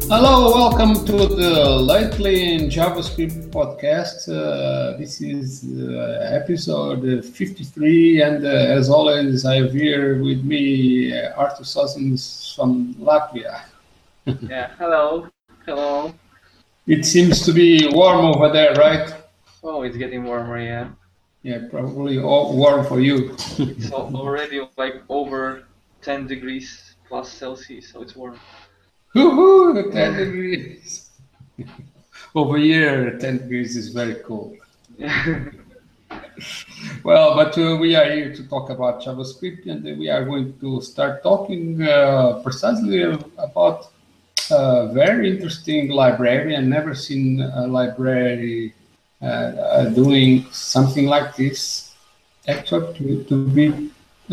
Hello, welcome to the Lately in JavaScript podcast. This is episode 53, and as always, I have here with me Artur Sosins from Latvia. Yeah, hello. It seems to be warm over there, right? Oh, it's getting warmer, yeah. Yeah, probably all warm for you. It's already like over 10 degrees plus Celsius, so it's warm. Woohoo, 10 degrees. Over here, 10 degrees is very cold. Yeah. Well, but we are here to talk about JavaScript, and we are going to start talking precisely about a very interesting library. I've never seen a library doing something like this. Actually, to be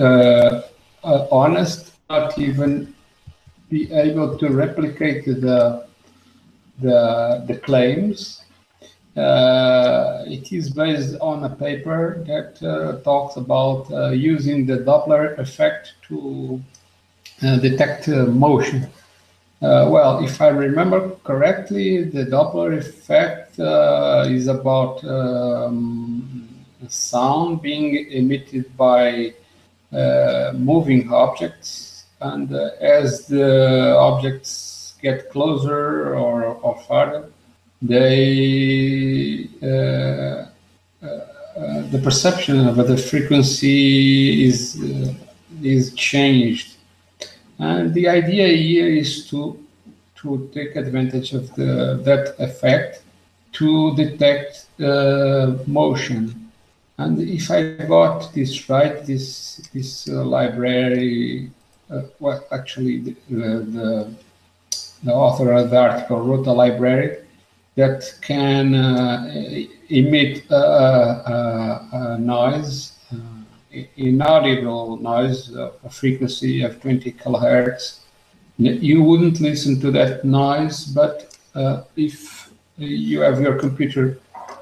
honest, not even be able to replicate the claims. It is based on a paper that talks about using the Doppler effect to detect motion. Well, if I remember correctly, the Doppler effect is about sound being emitted by moving objects, and as the objects get closer or farther, they the perception of the frequency is changed, and the idea here is to take advantage of that effect to detect motion. And if I got this right, this library, well, actually, the author of the article wrote a library that can emit a noise, inaudible noise, a frequency of 20 kilohertz. You wouldn't listen to that noise, but if you have your computer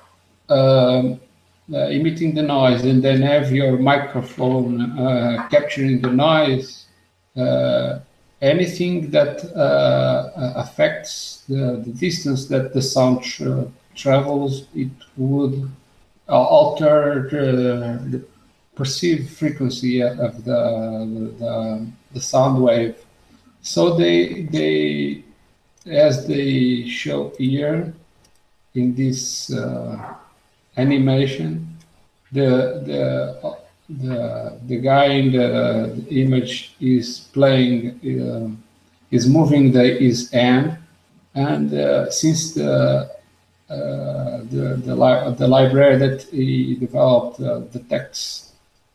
emitting the noise and then have your microphone capturing the noise, anything that affects the distance that the sound travels, it would alter the perceived frequency of the sound wave. So they as they show here in this animation, the guy in the image is playing, is moving his hand, and since the library that he developed detects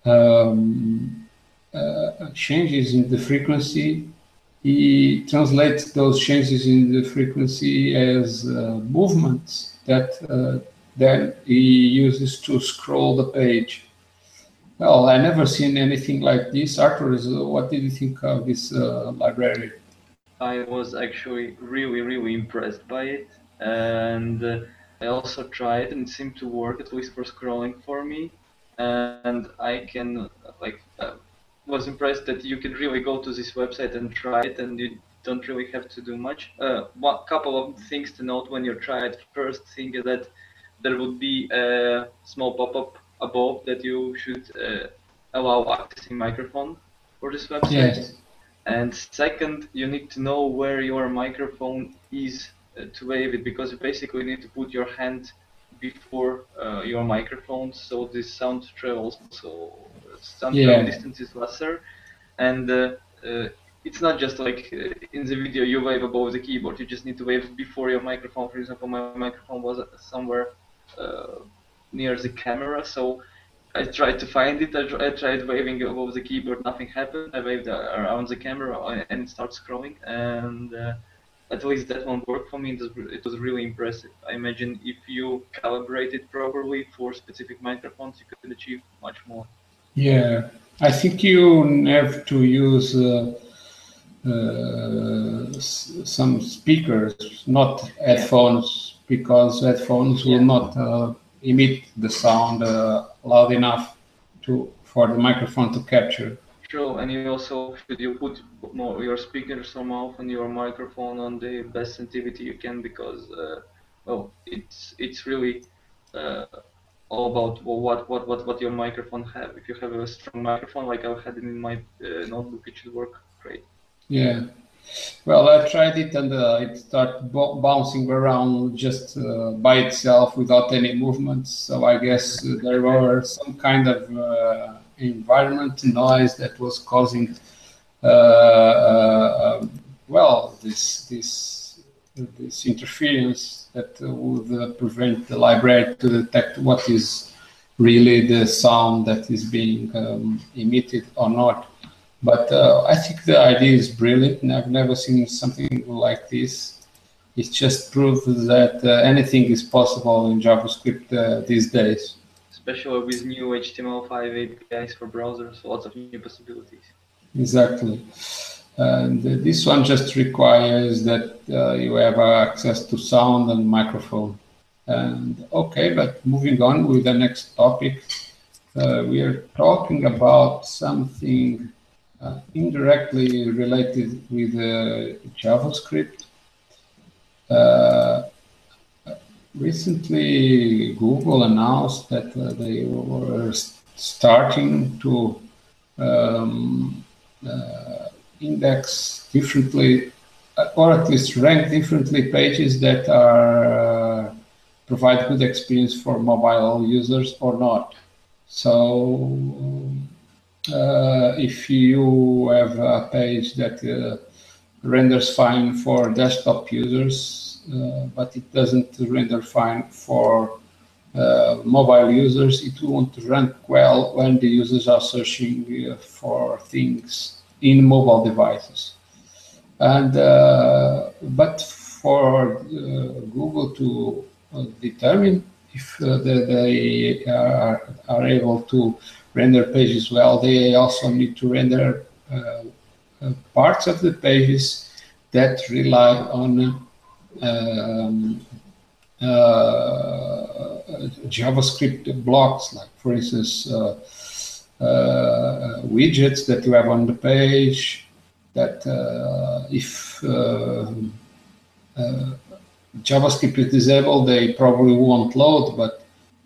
changes in the frequency, he translates those changes in the frequency as movements that then he uses to scroll the page. Well, I never seen anything like this. Arthur, what did you think of this library? I was actually really impressed by it, and I also tried and it seemed to work, at least for scrolling for me. And I can was impressed that you could really go to this website and try it, and you don't really have to do much. One couple of things to note when you try it. First thing is that there would be a small pop-up above that you should allow accessing microphone for this website. Yes. And second, you need to know where your microphone is to wave it, because you basically need to put your hand before your microphone, so this sound travels, so sound travel distance is lesser. And it's not just like in the video you wave above the keyboard, you just need to wave before your microphone. For example, my microphone was somewhere near the camera, so I tried to find it. I tried waving above the keyboard, nothing happened. I waved around the camera and it starts scrolling, and at least that one worked for me. It was really impressive. I imagine if you calibrate it properly for specific microphones, you could achieve much more. Yeah, I think you have to use some speakers, not headphones, because headphones will not emit the sound loud enough for the microphone to capture. True, and you also should you put more your speakers or mouth and your microphone on the best sensitivity you can, because well, it's really all about what your microphone have. If you have a strong microphone like I had in my notebook, it should work great. Yeah. Well, I tried it and it started bouncing around just by itself without any movement. So I guess there were some kind of environment noise that was causing, well, this interference that would prevent the library to detect what is really the sound that is being emitted or not. But I think the idea is brilliant, and I've never seen something like this. It just proves that anything is possible in JavaScript these days. Especially with new HTML5 APIs for browsers, lots of new possibilities. Exactly. And this one just requires that you have access to sound and microphone. And okay, but moving on with the next topic, we are talking about something indirectly related with JavaScript. Recently, Google announced that they were starting to index differently, or at least rank differently pages that are provide good experience for mobile users or not. So if you have a page that renders fine for desktop users, but it doesn't render fine for mobile users, it won't rank well when the users are searching for things in mobile devices. And but for Google to determine if they are able to render pages well, they also need to render parts of the pages that rely on JavaScript blocks, like for instance widgets that you have on the page, that if JavaScript is disabled, they probably won't load, but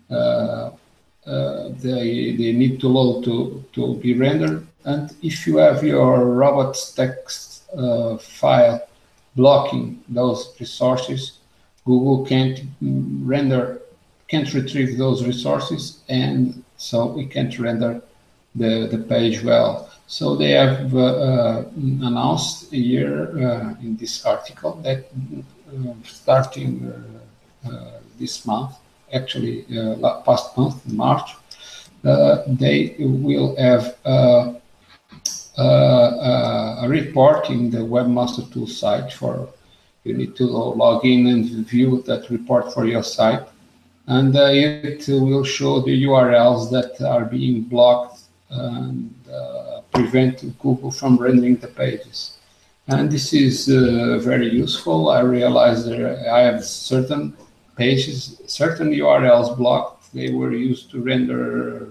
they need to load to be rendered. And if you have your robots text file blocking those resources, Google can't retrieve those resources, and so we can't render the page well. So they have announced here in this article that starting this month, actually past month, in March, they will have a report in the Webmaster Tools site. For you need to log in and view that report for your site, and it will show the URLs that are being blocked and prevent Google from rendering the pages. And this is very useful. I realized that I have certain pages, certain URLs blocked. They were used to render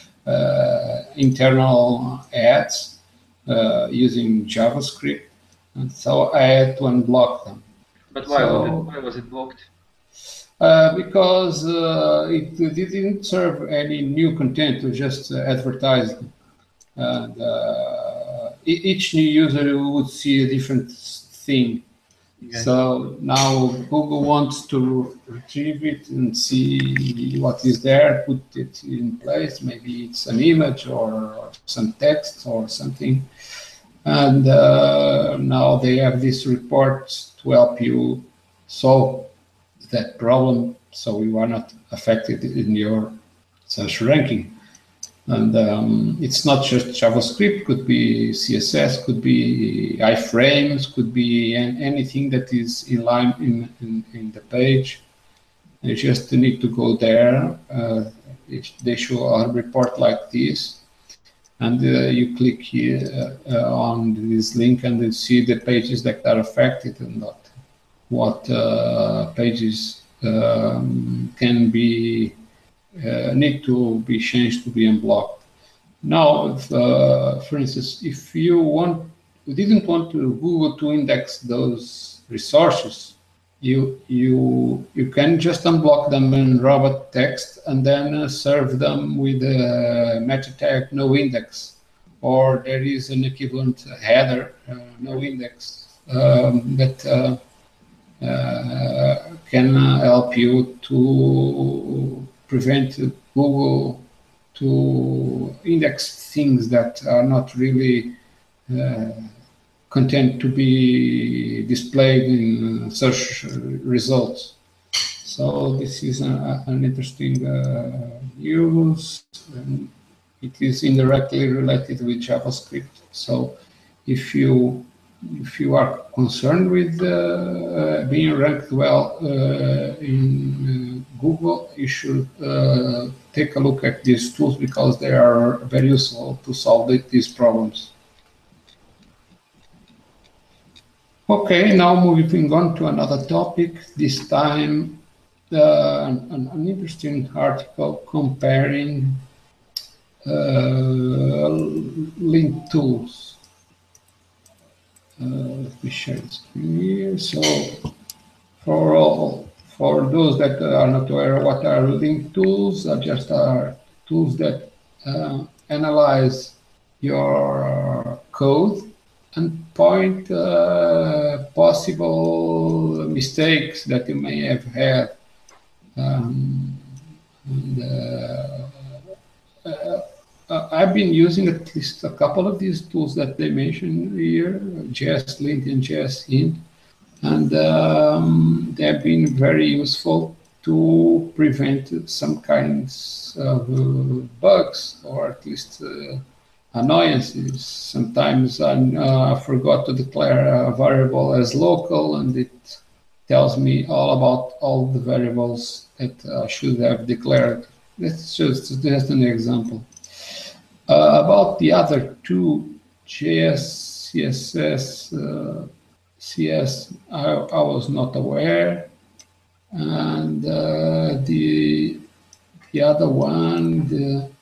internal ads using JavaScript, and so I had to unblock them. But why was it blocked? Because it didn't serve any new content, it was just advertising. And each new user would see a different thing. Okay. So now Google wants to retrieve it and see what is there, put it in place. Maybe it's an image or some text or something. And now they have these reports to help you solve that problem, so you are not affected in your search ranking. And it's not just JavaScript, could be CSS, could be iframes, could be anything that is in line in the page. You just need to go there. They show a report like this, and you click here on this link and you see the pages that are affected and not what pages can be need to be changed to be unblocked. Now, for instance, if you didn't want to Google to index those resources, you can just unblock them in robot text and then serve them with a meta tag no index, or there is an equivalent header no index that can help you to prevent Google to index things that are not really content to be displayed in search results. So this is an interesting use. And it is indirectly related with JavaScript. So if you are concerned with being ranked well in Google, you should take a look at these tools because they are very useful to solve these problems. Okay, now moving on to another topic, this time an interesting article comparing link tools. Let me share the screen here. So for those that are not aware, what are link tools? Just are tools that analyze your code and point possible mistakes that you may have had. I've been using at least a couple of these tools that they mentioned here, JSLint and JSHint, and they have been very useful to prevent some kinds of bugs, or at least annoyances. Sometimes I forgot to declare a variable as local, and it tells me all about all the variables that I should have declared. That's just an example. About the other two, JS, CSS, CS, I was not aware, and the other one, the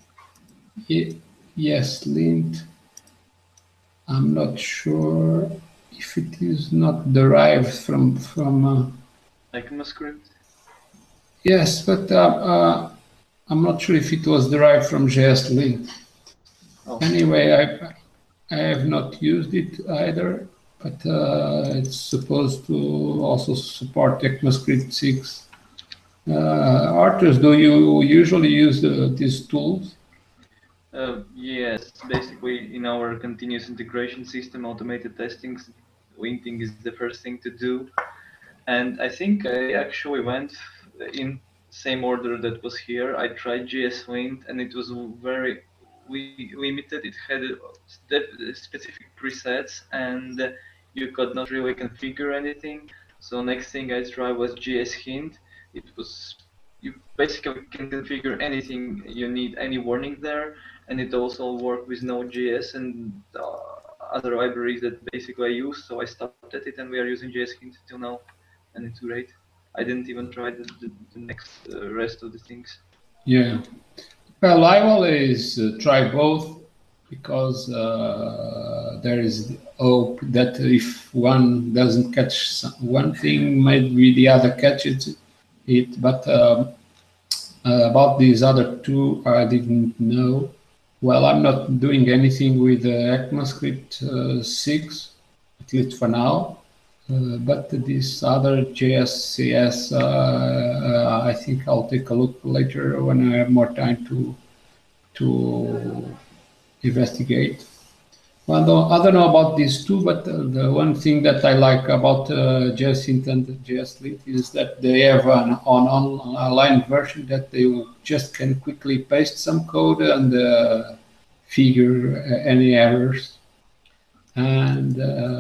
ESLint, I'm not sure if it is not derived from ECMAScript. Yes, but I'm not sure if it was derived from JSLint. Oh. Anyway, I have not used it either, but it's supposed to also support ECMAScript 6. Arthurs, do you usually use these tools? Yes, basically in our continuous integration system, automated testing, linting is the first thing to do. And I think I actually went in same order that was here. I tried JSLint and it was very limited. It had specific presets and you could not really configure anything. So next thing I tried was JSHint. It was, you basically can configure anything you need, any warning there, and it also worked with Node.js and other libraries that basically I use. So I stopped at it, and we are using JSHint till now, and it's great. I didn't even try the next rest of the things. Yeah, well, I always try both because there is hope that if one doesn't catch one thing, maybe the other catches it. But about these other two, I didn't know. Well, I'm not doing anything with ECMAScript 6, at least for now. But this other JSCS, I think I'll take a look later when I have more time to investigate. Well, I don't know about these two, but the one thing that I like about JSHint and JSLint is that they have an online version that they just can quickly paste some code and figure any errors. And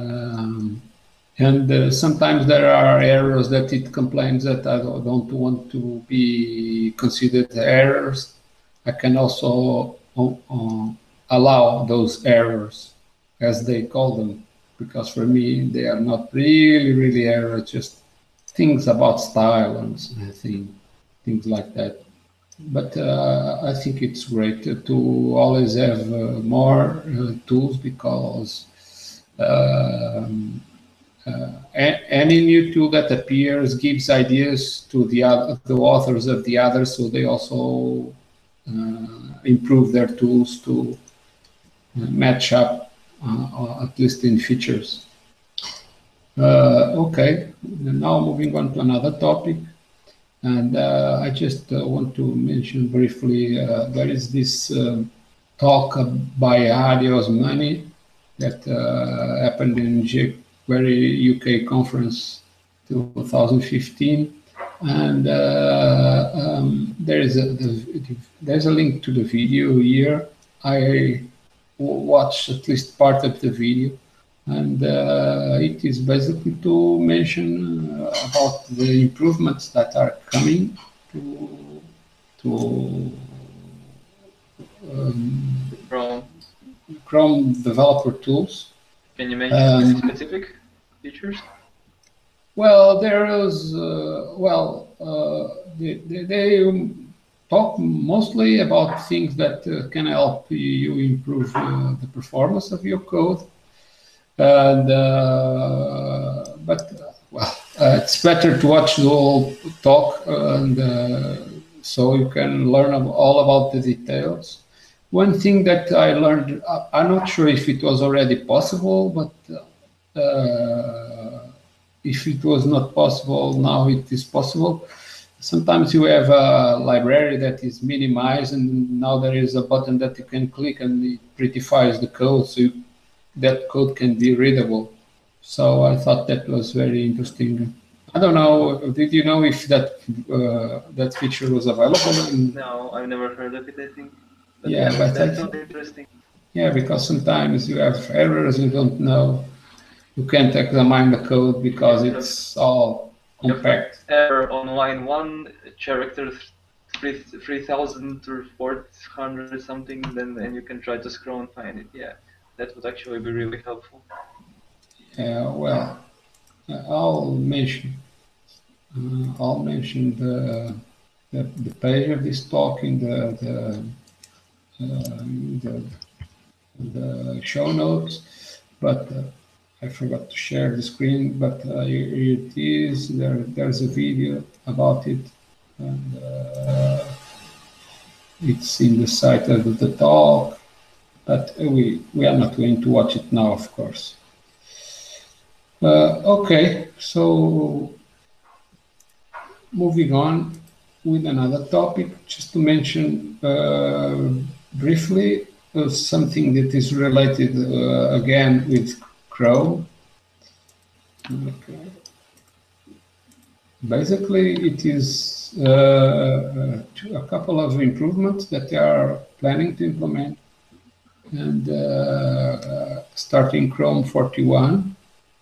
sometimes there are errors that it complains that I don't want to be considered errors. I can also allow those errors, as they call them, because for me they are not really errors, just things about style and things like that. but I think it's great to always have more tools, because any new tool that appears gives ideas to the authors of the others, so they also improve their tools to match up, at least in features. Okay, now moving on to another topic, and I just want to mention briefly, there is this talk by Hadi Osmani that happened in jQuery UK conference 2015, and there's a link to the video here. I watched at least part of the video, and it is basically to mention about the improvements that are coming to Chrome developer tools. Can you mention specific features? Well, there is, they talk mostly about things that can help you improve the performance of your code. And, it's better to watch the whole talk, and so you can learn all about the details. One thing that I learned, I'm not sure if it was already possible, but if it was not possible, now it is possible. Sometimes you have a library that is minimized, and now there is a button that you can click and it prettifies the code, so that code can be readable. So I thought that was very interesting. I don't know, did you know if that that feature was available? No, I've never heard of it, I think. But yeah, but that's interesting. Yeah, because sometimes you have errors, you don't know. You can't examine the code because it's all compact. Error on line 1, character 3000 or 400 something, then you can try to scroll and find it. Yeah, that would actually be really helpful. Well, I'll mention the page of this talk in the show notes, but I forgot to share the screen. But it is there. There's a video about it, and it's in the site of the talk. But we are not going to watch it now, of course. Okay, so moving on with another topic, just to mention briefly something that is related again with Chrome. Okay. Basically, it is a couple of improvements that they are planning to implement, and starting Chrome 41.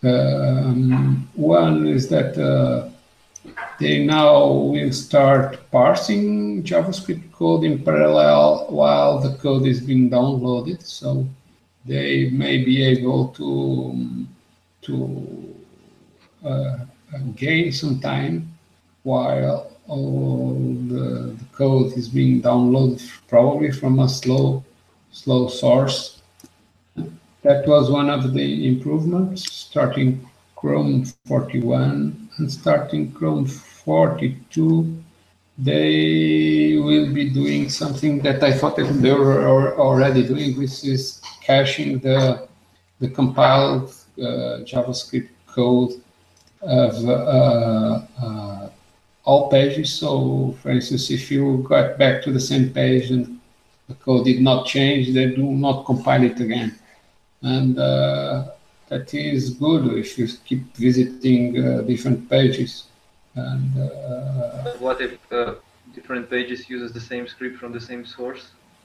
One is that they now will start parsing JavaScript code in parallel while the code is being downloaded. So they may be able to gain some time while the code is being downloaded, probably from a slow source. That was one of the improvements, starting Chrome 41 and starting Chrome 42. They will be doing something that I thought that they were already doing, which is caching the compiled JavaScript code of all pages. So, for instance, if you got back to the same page and the code did not change, they do not compile it again. And that is good if you keep visiting different pages. And what if different pages uses the same script from the same source?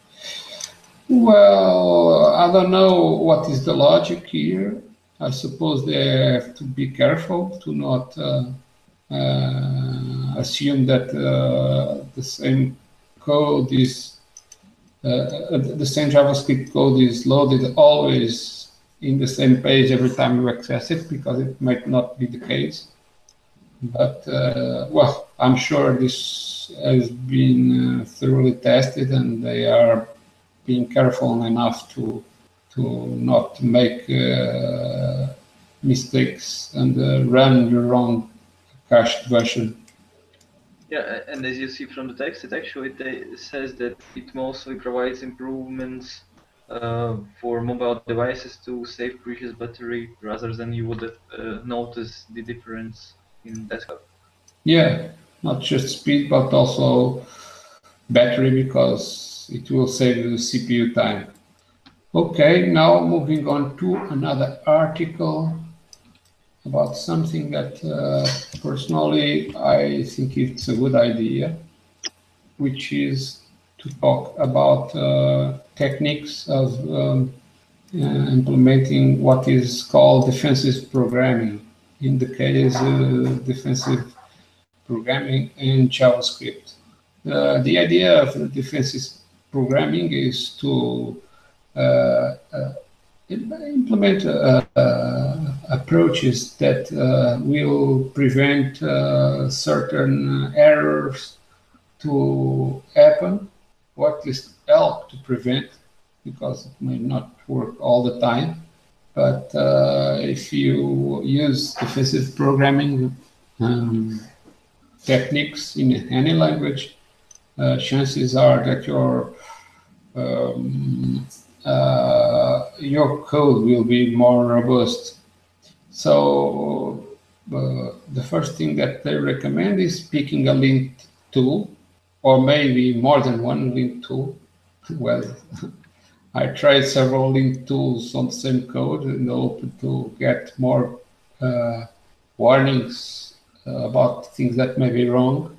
Well, I don't know what is the logic here. I suppose they have to be careful to not assume that the same code is the same JavaScript code is loaded always in the same page every time you access it, because it might not be the case. But well, I'm sure this has been thoroughly tested, and they are being careful enough to not make mistakes and run the wrong cached version. Yeah, and as you see from the text, it actually says that it mostly provides improvements for mobile devices to save precious battery rather than you would notice the difference in desktop. Yeah, not just speed, but also battery, because it will save the CPU time. Okay, now moving on to another article about something that personally I think it's a good idea, which is to talk about techniques of implementing what is called defensive programming. In the case, defensive programming in JavaScript. The idea of defensive programming is to implement approaches that will prevent certain errors to happen, or at least help to prevent, because it may not work all the time. But if you use defensive programming techniques in any language, chances are that your code will be more robust. So the first thing that they recommend is picking a linked tool, or maybe more than one linked tool. Well, I tried several linked tools on the same code in the hope to get more warnings about things that may be wrong.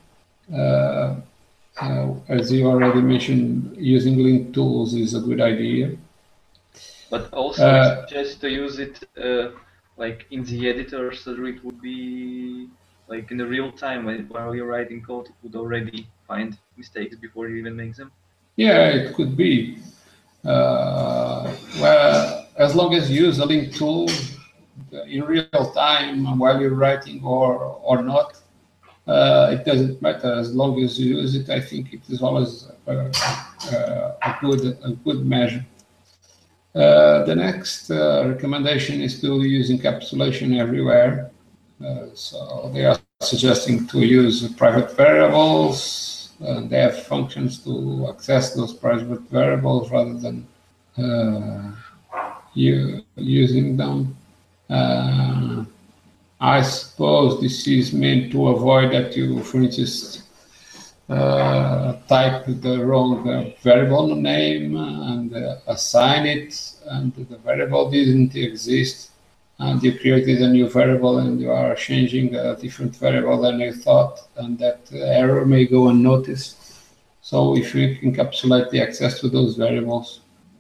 As you already mentioned, using linked tools is a good idea. But also suggest to use it like in the editor, so that it would be like in the real time while you're writing code, it would already find mistakes before you even make them. Yeah, it could be. Well, as long as you use a link tool in real time while you're writing or not, it doesn't matter. As long as you use it, I think it is always a good measure. The next recommendation is to use encapsulation everywhere. So they are suggesting to use private variables. They have functions to access those private variables rather than using them. I suppose this is meant to avoid that you, for instance, type the wrong variable name and assign it, and the variable didn't exist, and you created a new variable and you are changing a different variable than you thought, and that error may go unnoticed. So if you encapsulate the access to those variables,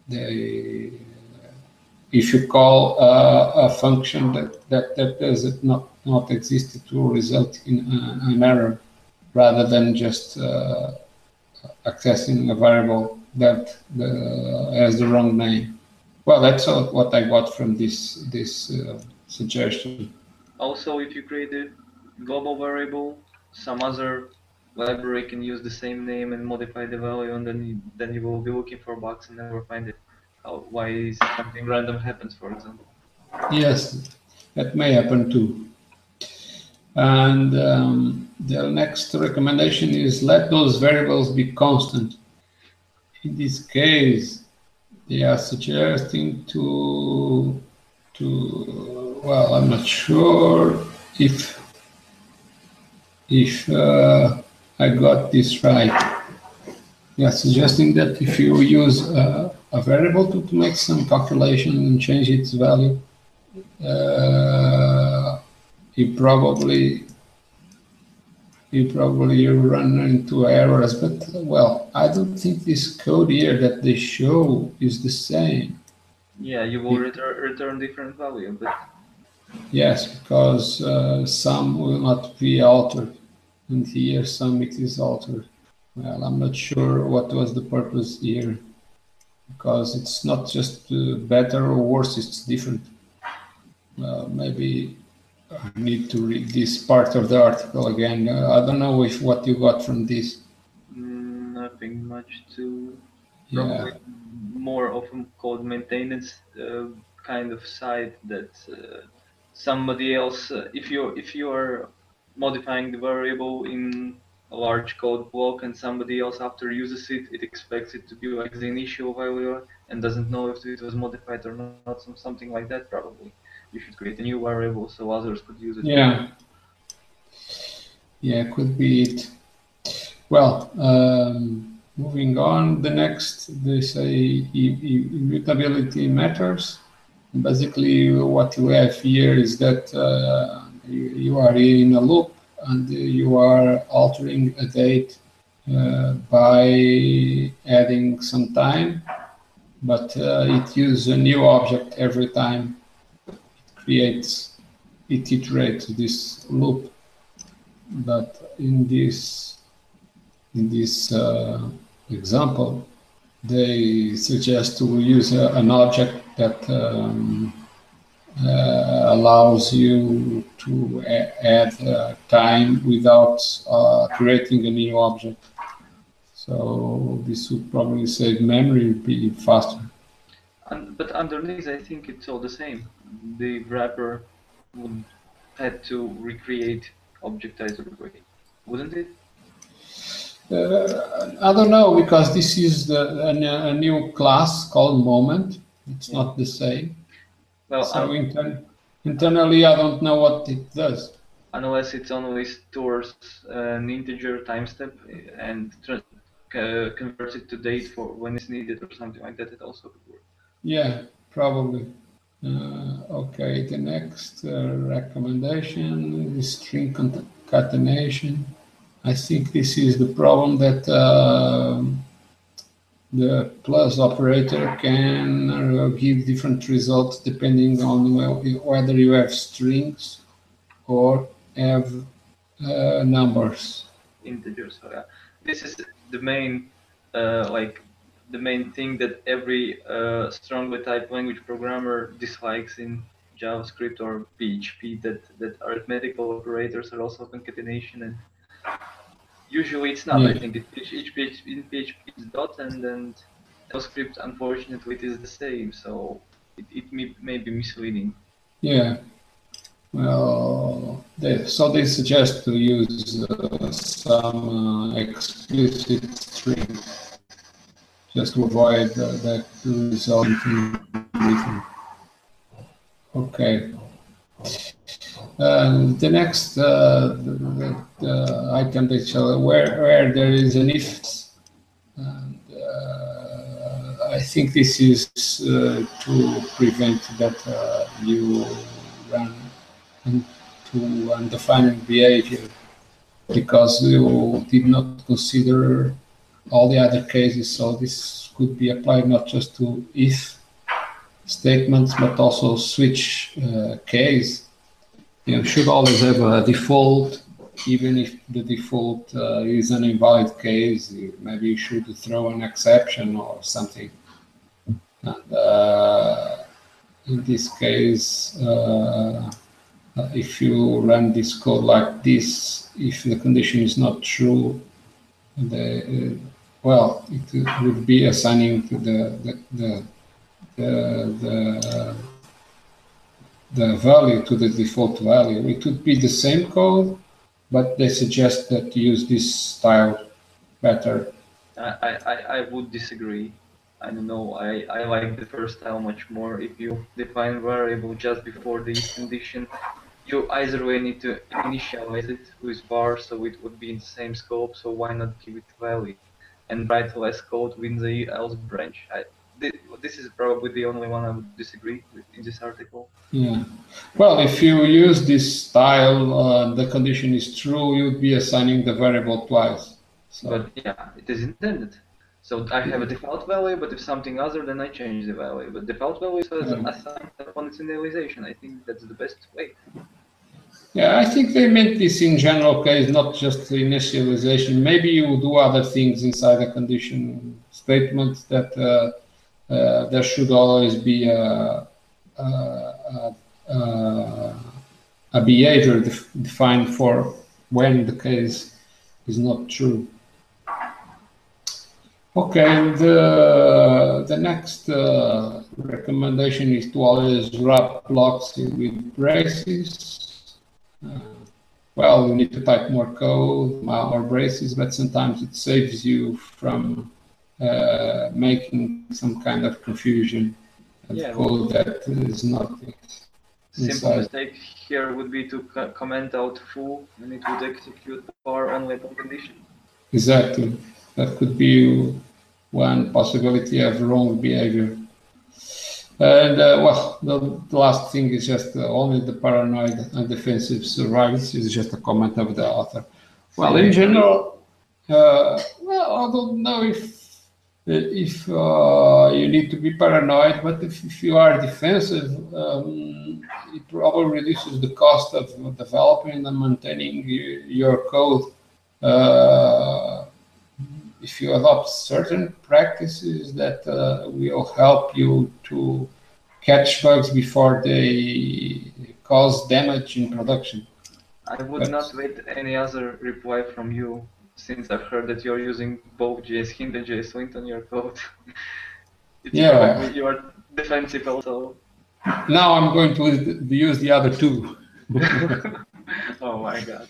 if you call a function that does not exist, it will result in an error, rather than just accessing a variable that has the wrong name. Well, that's what I got from this suggestion. Also, if you create a global variable, some other library can use the same name and modify the value, and then you will be looking for bugs and never find it. Why something random happens, for example. Yes, that may happen too. And the next recommendation is let those variables be constant. In this case, they are suggesting to well, I'm not sure if I got this right. They are suggesting that if you use a variable to make some calculation and change its value, you probably run into errors. But well, I don't think this code here that they show is the same. Yeah, you will return different value, but yes, because some will not be altered, and here some it is altered. Well, I'm not sure what was the purpose here, because it's not just better or worse, it's different. Maybe I need to read this part of the article again. I don't know if what you got from this. Nothing much to. Yeah. Probably more of a code maintenance kind of site that somebody else, if you're modifying the variable in a large code block and somebody else after uses it, it expects it to be like the initial value and doesn't know if it was modified or not, something like that. Probably you should create a new variable so others could use it. Yeah. Yeah, could be it. Well, moving on, the next, they say immutability matters. Basically, what you have here is that you are in a loop and you are altering a date by adding some time, but it uses a new object every time it iterates this loop. But in this example, they suggest to use an object that allows you to add time without creating a new object. So this would probably save memory, be faster. But underneath, I think it's all the same. The wrapper would have to recreate object either way, wouldn't it? I don't know, because this is a new class called moment. It's not the same. Well, so internally, I don't know what it does. Unless it only stores an integer time step and converts it to date for when it's needed or something like that, it also could work. Yeah, probably. Okay, the next recommendation is string concatenation. I think this is the problem that the plus operator can give different results depending on whether you have strings or have numbers. Integers. So, yeah. This is the main the main thing that every strongly typed language programmer dislikes in JavaScript or PHP, that arithmetical operators are also concatenation, and usually it's not. Yeah. I think in PHP it's dot, and then JavaScript, unfortunately, it is the same, so it may be misleading. Yeah. Well, they suggest to use some explicit string just to avoid that resulting. Okay. The next item that shall where there is an if, and I think this is to prevent that you run into undefined behavior because you did not consider all the other cases. So this could be applied not just to if statements, but also switch case. You should always have a default, even if the default is an invalid case. Maybe you should throw an exception or something. And in this case, if you run this code like this, if the condition is not true, well, it would be assigning to the value to the default value. It would be the same code, but they suggest that you use this style better. I would disagree. I don't know. I like the first style much more. If you define variable just before the condition, you either way need to initialize it with var, so it would be in the same scope. So why not give it value and write less code within the else branch? This is probably the only one I would disagree with in this article. Yeah. Well, if you use this style, the condition is true, you'd be assigning the variable twice. So. But yeah, it is intended. So I have a default value, but if something other, then I change the value. But default value is assigned upon its initialization. I think that's the best way. Yeah, I think they meant this in general case, not just the initialization. Maybe you do other things inside the condition statement that there should always be an a behavior defined for when the case is not true. Okay, the next recommendation is to always wrap blocks with braces. Well, you need to type more code, more braces, but sometimes it saves you from making some kind of confusion of code that is not simple mistake here would be to comment out foo, and it would execute bar only upon condition. Exactly. That could be one possibility of wrong behavior. And well, the last thing is just only the paranoid and defensive survives. Is just a comment of the author. Well, in general, well, I don't know if you need to be paranoid, but if you are defensive, it probably reduces the cost of developing and maintaining your code. If you adopt certain practices that will help you to catch bugs before they cause damage in production. I would not wait any other reply from you, since I've heard that you're using both JSHint and JSLint on your code. It's probably you are defensive also. Now I'm going to use the other two. Oh my god.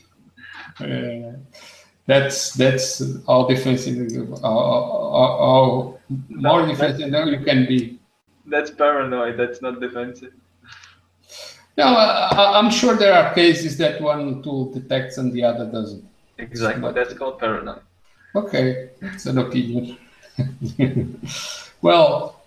That's all defensive, all more defensive than you can be. That's paranoid, that's not defensive. No, I'm sure there are cases that one tool detects and the other doesn't. Exactly, that's called paranoid. Okay, it's an opinion. Well,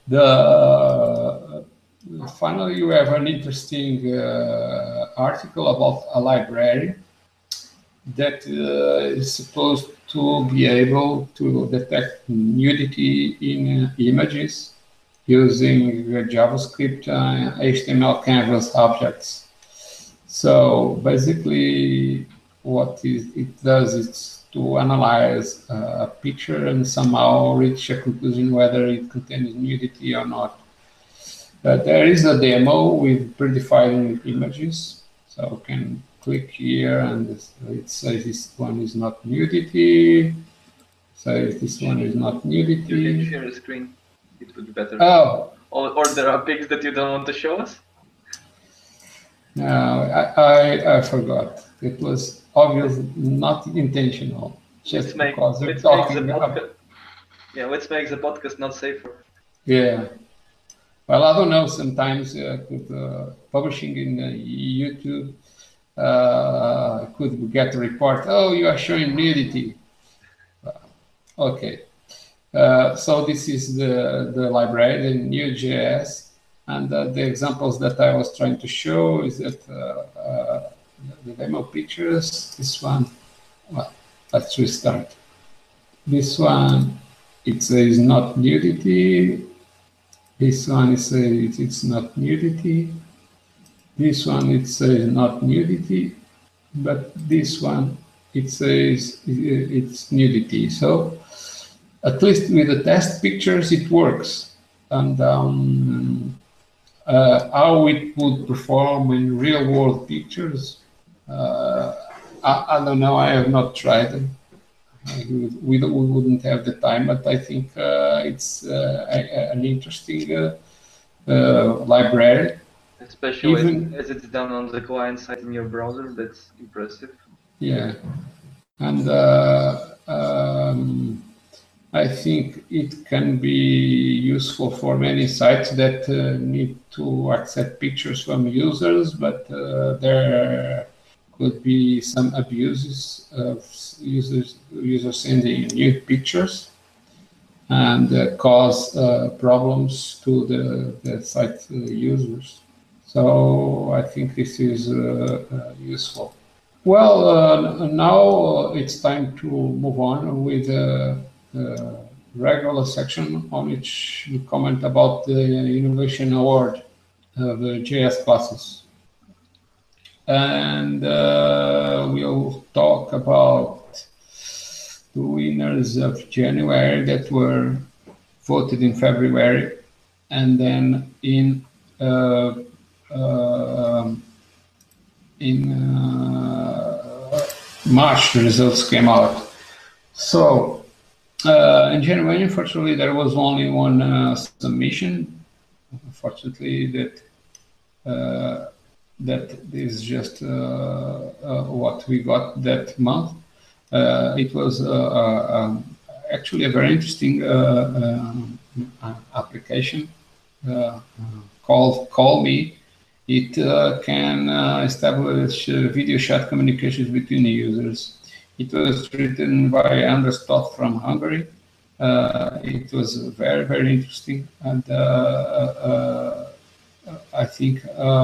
finally you have an interesting article about a library that is supposed to be able to detect nudity in images using JavaScript and HTML canvas objects. So basically what it does is to analyze a picture and somehow reach a conclusion whether it contains nudity or not. There is a demo with predefined images, so you can click here and it says this one is not nudity, says this one is not nudity. You can share a screen, it would be better. Oh. Or there are pics that you don't want to show us? No, I forgot. It was obviously not intentional. Just because we're talking about... Yeah, let's make the podcast not safer. Yeah. Well, I don't know, sometimes with publishing in YouTube, could get a report, oh, you are showing nudity. Okay. So this is the library, the Node.js, and the examples that I was trying to show is that the demo pictures, this one, well, let's restart. This one, it says not nudity. This one, it says it's not nudity. This one, it says not nudity. But this one, it says it's nudity. So at least with the test pictures, it works. And how it would perform in real-world pictures, I don't know. I have not tried it. We wouldn't have the time, but I think it's an interesting library. Especially as it's done on the client side in your browser, that's impressive. Yeah, and I think it can be useful for many sites that need to accept pictures from users, but there could be some abuses of users sending nude pictures and cause problems to the site users. So I think this is useful. Well, now it's time to move on with the regular section on which we comment about the Innovation Award of the JS classes. And we'll talk about the winners of January that were voted in February, and then in March the results came out. So in January, unfortunately, there was only one submission. Unfortunately, that is just what we got that month. It was actually a very interesting application called Call Me. It can establish video chat communications between the users. It was written by András Toth from Hungary. It was very, very interesting, and I think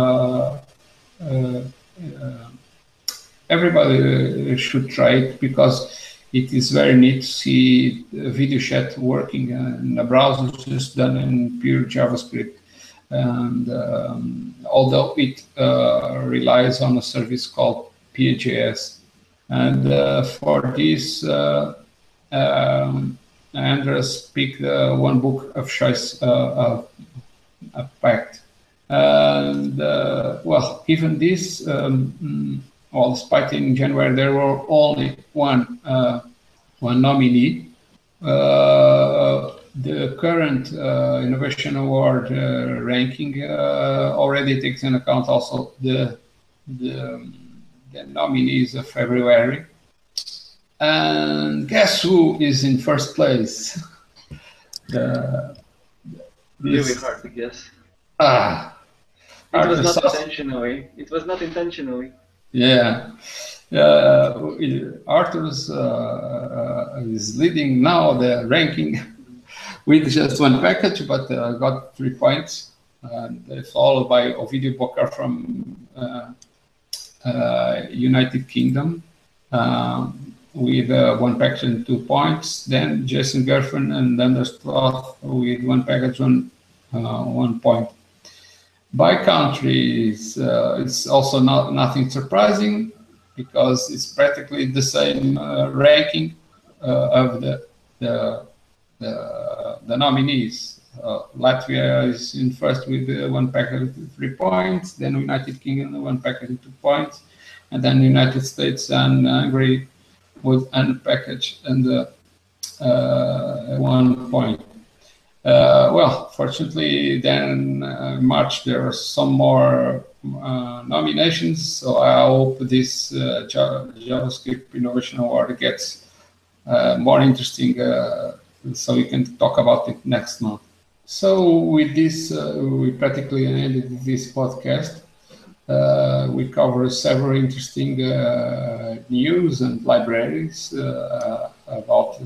everybody should try it, because it is very neat to see video chat working in a browser just done in pure JavaScript. And although it relies on a service called PageJS, and for this, András picked one book of choice, Pact. And well, even this, well, despite in January there were only one nominee. The current Innovation Award ranking already takes into account also the nominees of February. And guess who is in first place? Really hard to guess. It was not intentionally. It was not intentionally. Yeah. Arthur's is leading now the ranking with just one package, but got 3 points. Followed by Ovidio Bocar from United Kingdom with one package and 2 points. Then Jason Gerfen and András Toth with one package and 1 point. By country, it's also nothing surprising, because it's practically the same ranking of the nominees. Latvia is in first with one package with 3 points, then United Kingdom one package with 2 points, and then United States and Hungary with one package and 1 point. Well, fortunately, then in March there were some more nominations, so I hope this JavaScript Innovation Award gets more interesting, so we can talk about it next month. So with this, we practically ended this podcast. We cover several interesting news and libraries about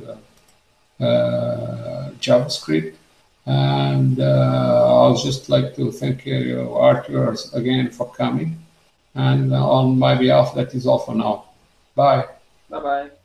JavaScript. And I'll just like to thank you, Arthur, again for coming. And on my behalf, that is all for now. Bye. Bye-bye.